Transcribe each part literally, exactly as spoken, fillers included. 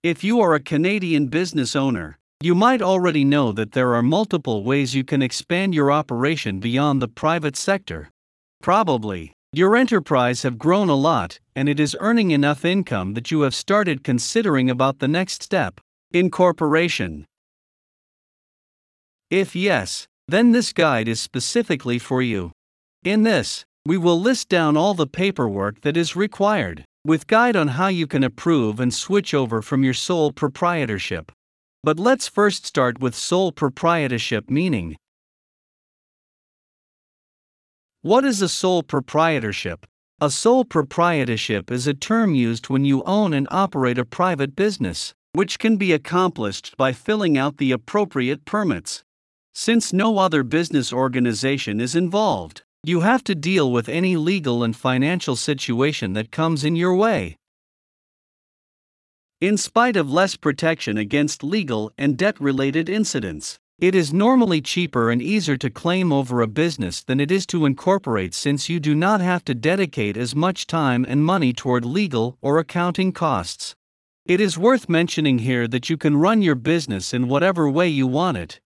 If you are a Canadian business owner, you might already know that there are multiple ways you can expand your operation beyond the private sector. Probably, your enterprise have grown a lot, and it is earning enough income that you have started considering about the next step, incorporation. If yes, then this guide is specifically for you. In this, we will list down all the paperwork that is required, with guide on how you can approve and switch over from your sole proprietorship. But let's first start with sole proprietorship meaning. What is a sole proprietorship? A sole proprietorship is a term used when you own and operate a private business, which can be accomplished by filling out the appropriate permits. Since no other business organization is involved, you have to deal with any legal and financial situation that comes in your way. In spite of less protection against legal and debt-related incidents, it is normally cheaper and easier to claim over a business than it is to incorporate, since you do not have to dedicate as much time and money toward legal or accounting costs. It is worth mentioning here that you can run your business in whatever way you want it.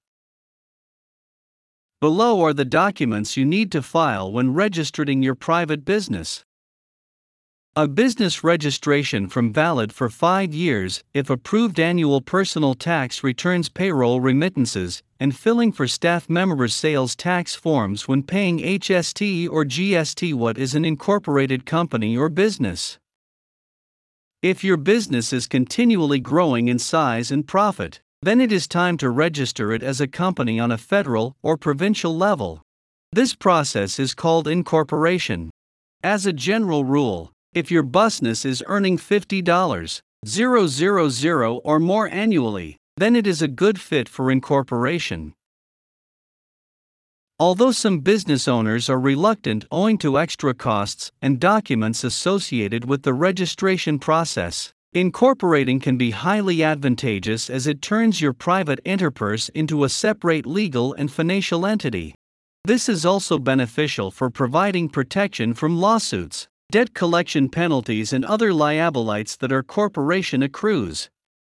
Below are the documents you need to file when registering your private business. A business registration from valid for five years, if approved, annual personal tax returns, payroll remittances, and filling for staff members' sales tax forms when paying H S T or G S T. What is an incorporated company or business? If your business is continually growing in size and profit, then it is time to register it as a company on a federal or provincial level. This process is called incorporation. As a general rule, if your business is earning fifty thousand dollars or more annually, then it is a good fit for incorporation. Although some business owners are reluctant owing to extra costs and documents associated with the registration process, incorporating can be highly advantageous as it turns your private enterprise into a separate legal and financial entity. This is also beneficial for providing protection from lawsuits, debt collection penalties, and other liabilities that our corporation accrues.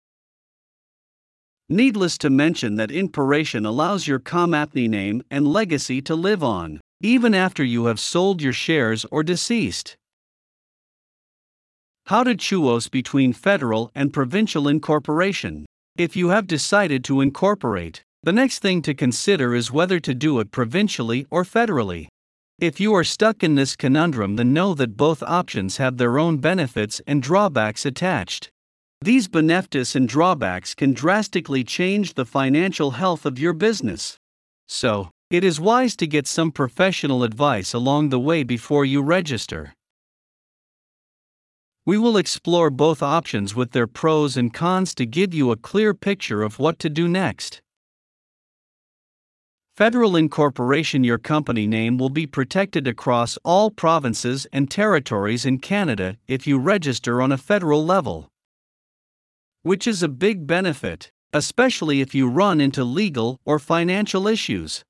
Needless to mention that incorporation allows your company name and legacy to live on, even after you have sold your shares or deceased. How to choose between federal and provincial incorporation. If you have decided to incorporate, the next thing to consider is whether to do it provincially or federally. If you are stuck in this conundrum, then know that both options have their own benefits and drawbacks attached. These benefits and drawbacks can drastically change the financial health of your business. So, it is wise to get some professional advice along the way before you register. We will explore both options with their pros and cons to give you a clear picture of what to do next. Federal incorporation. Your company name will be protected across all provinces and territories in Canada if you register on a federal level, which is a big benefit, especially if you run into legal or financial issues.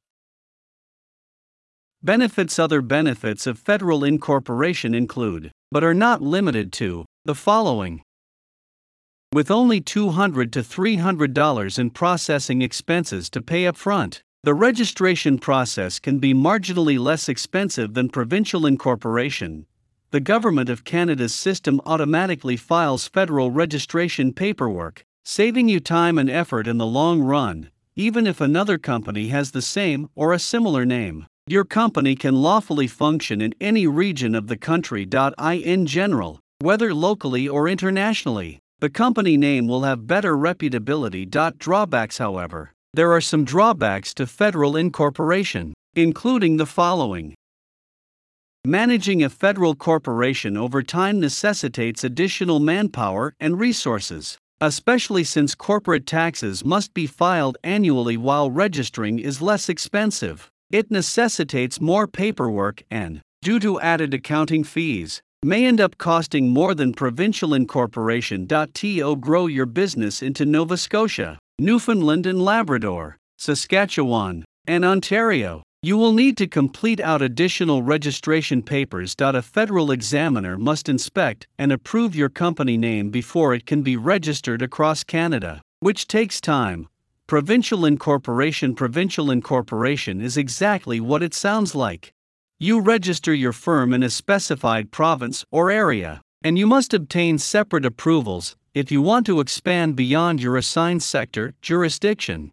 Benefits. Other benefits of federal incorporation include, but are not limited to, the following. With only two hundred to three hundred dollars in processing expenses to pay up front, the registration process can be marginally less expensive than provincial incorporation. The Government of Canada's system automatically files federal registration paperwork, saving you time and effort in the long run. Even if another company has the same or a similar name, your company can lawfully function in any region of the country. In general, whether locally or internationally, the company name will have better reputability. Drawbacks. However, there are some drawbacks to federal incorporation, including the following. Managing a federal corporation over time necessitates additional manpower and resources, especially since corporate taxes must be filed annually while registering is less expensive. It necessitates more paperwork and, due to added accounting fees, may end up costing more than provincial incorporation. To grow your business into Nova Scotia, Newfoundland and Labrador, Saskatchewan, and Ontario, You will need to complete out additional registration papers. A federal examiner must inspect and approve your company name before it can be registered across Canada, which takes time. Provincial incorporation. Provincial incorporation is exactly what it sounds like. You register your firm in a specified province or area, and you must obtain separate approvals if you want to expand beyond your assigned sector jurisdiction.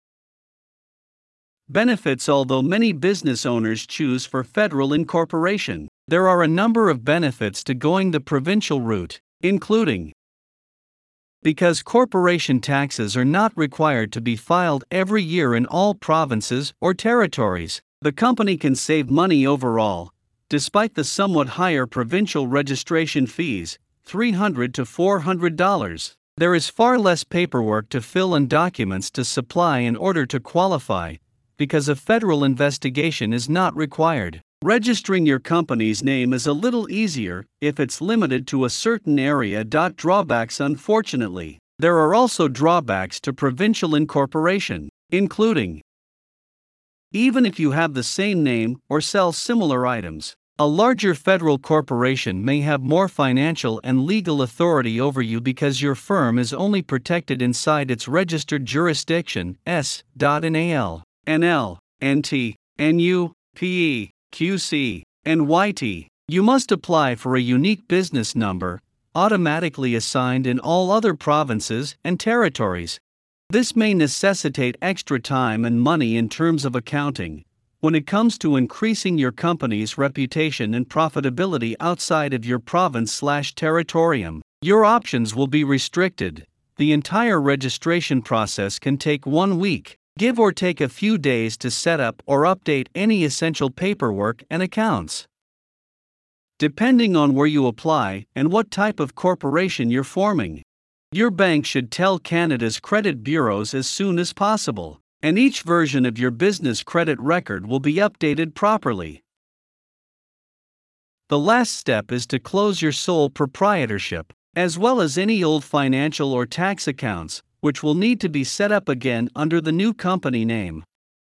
Benefits. Although many business owners choose for federal incorporation, there are a number of benefits to going the provincial route, including because corporation taxes are not required to be filed every year in all provinces or territories, the company can save money overall, despite the somewhat higher provincial registration fees, three hundred to four hundred dollars. There is far less paperwork to fill and documents to supply in order to qualify, because a federal investigation is not required. Registering your company's name is a little easier if it's limited to a certain area. Drawbacks. Unfortunately, there are also drawbacks to provincial incorporation, including even if you have the same name or sell similar items, a larger federal corporation may have more financial and legal authority over you because your firm is only protected inside its registered jurisdiction. S. In A L, N L, N T, N U, P E, Q C, and Y T, you must apply for a unique business number, automatically assigned in all other provinces and territories. This may necessitate extra time and money in terms of accounting. When it comes to increasing your company's reputation and profitability outside of your province/territorium, your options will be restricted. The entire registration process can take one week, give or take a few days to set up or update any essential paperwork and accounts. Depending on where you apply and what type of corporation you're forming, your bank should tell Canada's credit bureaus as soon as possible, and each version of your business credit record will be updated properly. The last step is to close your sole proprietorship, as well as any old financial or tax accounts, which will need to be set up again under the new company name.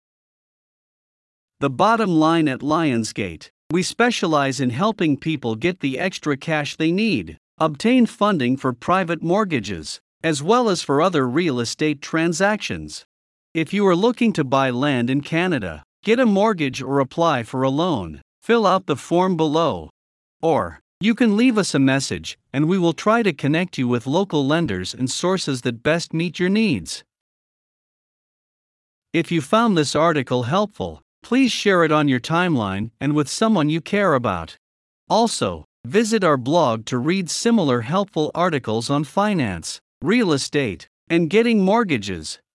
The bottom line at Lionsgate: we specialize in helping people get the extra cash they need, obtain funding for private mortgages, as well as for other real estate transactions. If you are looking to buy land in Canada, get a mortgage or apply for a loan, fill out the form below. Or, you can leave us a message, and we will try to connect you with local lenders and sources that best meet your needs. If you found this article helpful, please share it on your timeline and with someone you care about. Also, visit our blog to read similar helpful articles on finance, real estate, and getting mortgages.